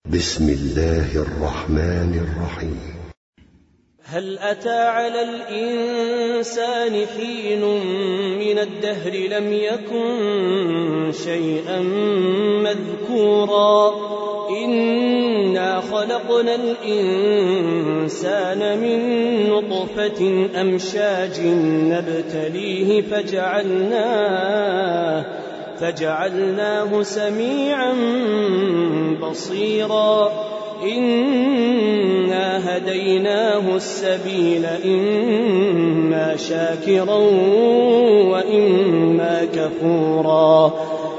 بسم الله الرحمن الرحيم. هل أتى على الإنسان حين من الدهر لم يكن شيئا مذكورا إنا خلقنا الإنسان من نطفة أمشاج نبتليه فجعلناه سميعا بصيرا إنا هديناه السبيل إما شاكرا وإما كفورا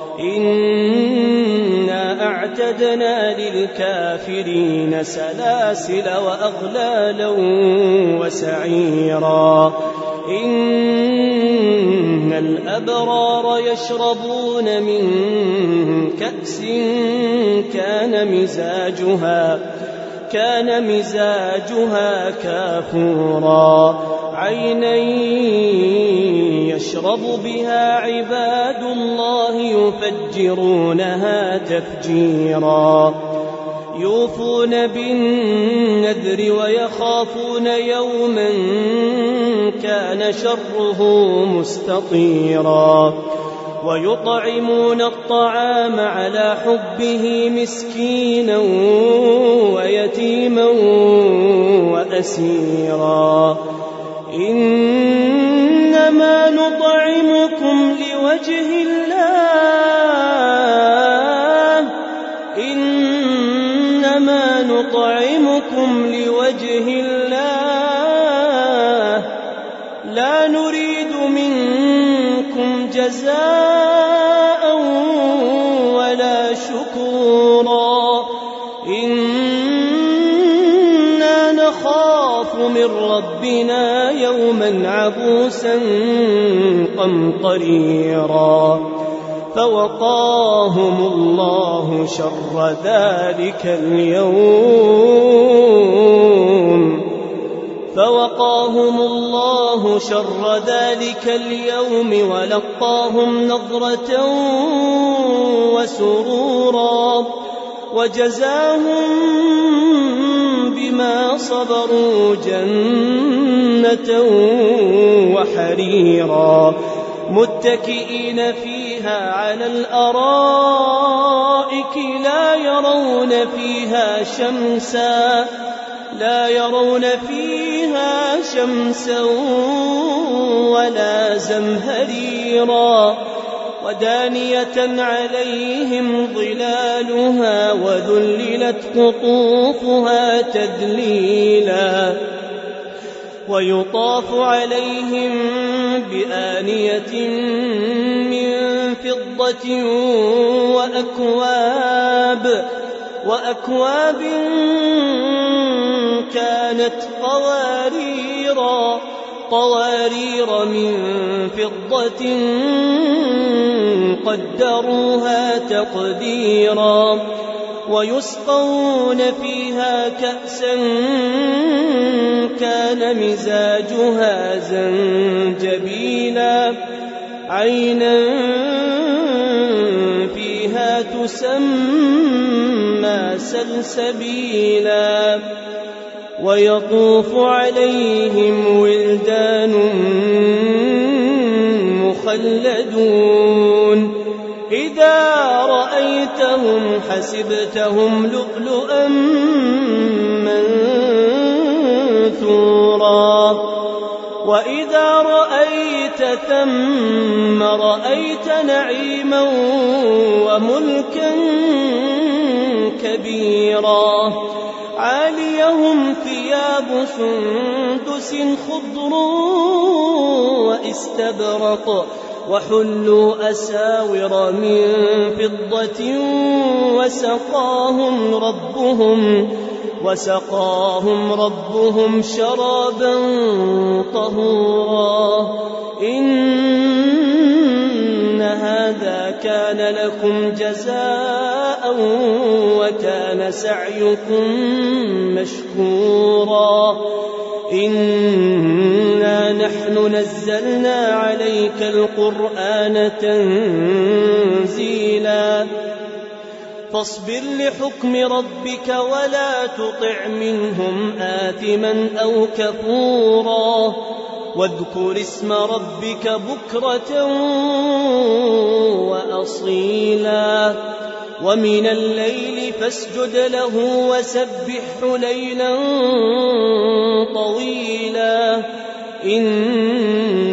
إنا أعتدنا للكافرين سلاسل وأغلالا وسعيرا إن الأبرار يشربون من كأس كان مزاجها كافورا عينا يشرب بها عباد الله يفجرونها تفجيرا يوفون بالنذر ويخافون يوما كان شره مستطيرا ويطعمون الطعام على حبه مسكينا ويتيما وأسيرا إنما نطعمكم لوجه الله لا نريد منكم جزاء ولا شكورا إنا نخاف من ربنا يوما عبوسا قمطريرا فوقاهم الله شر ذلك اليوم ولقاهم نضرة وسرورا وجزاهم بما صبروا جنة وحريرا متكئين فيها على الأرائك لا يرون فيها شمسا ولا زمهريرا ودانية عليهم ظلالها وذللت قطوفها تذليلا ويطاف عليهم بآنية من فضة وأكواب كانت قوارير من فضة قدروها تقديرا ويسقون فيها كأسا كان مزاجها زنجبيلا عينا فيها تسمى سلسبيلا ويطوف عليهم ولدان مخلدون إذا رأيتهم حسبتهم لؤلؤا منثورا وإذا رأيت ثم رأيت نعيما وملكا كبيرا عاليهم ثياب سندس خضر واستبرق وحلوا أساور من فضة وسقاهم ربهم شرابا طهورا إن هذا كان لكم جزاء وكان سعيكم مشكورا إنا نحن نزلنا عليك القرآن تنزيلا فاصبر لحكم ربك ولا تطع منهم آثما أو كفورا واذكر اسم ربك بكرة وأصيلا ومن الليل فاسجد له وسبحه ليلا طويلا إن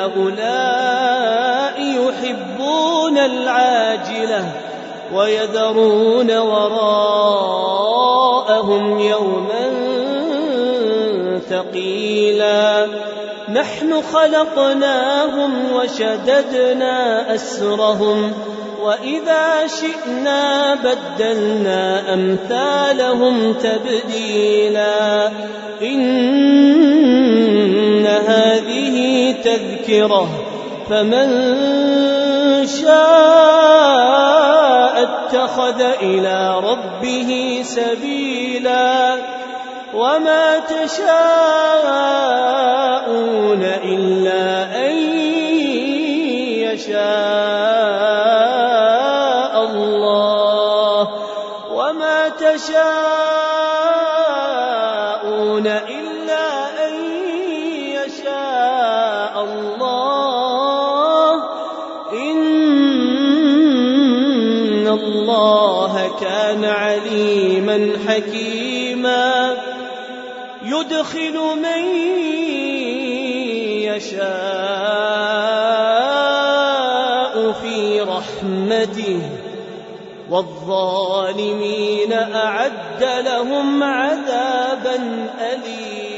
هؤلاء يحبون العاجلة ويذرون وراءهم يوما ثقيلا نحن خلقناهم وشددنا أسرهم وإذا شئنا بدلنا أمثالهم تبديلا إن هذه تذكرة فمن شاء اتخذ إلى ربه سبيلا وما تشاءون إلا أن يشاء الله وما تشاءون إلا أن يشاء الله إن الله كان عليما حكيما يدخل من يشاء في رحمته والظالمين أعد لهم عذابا أليما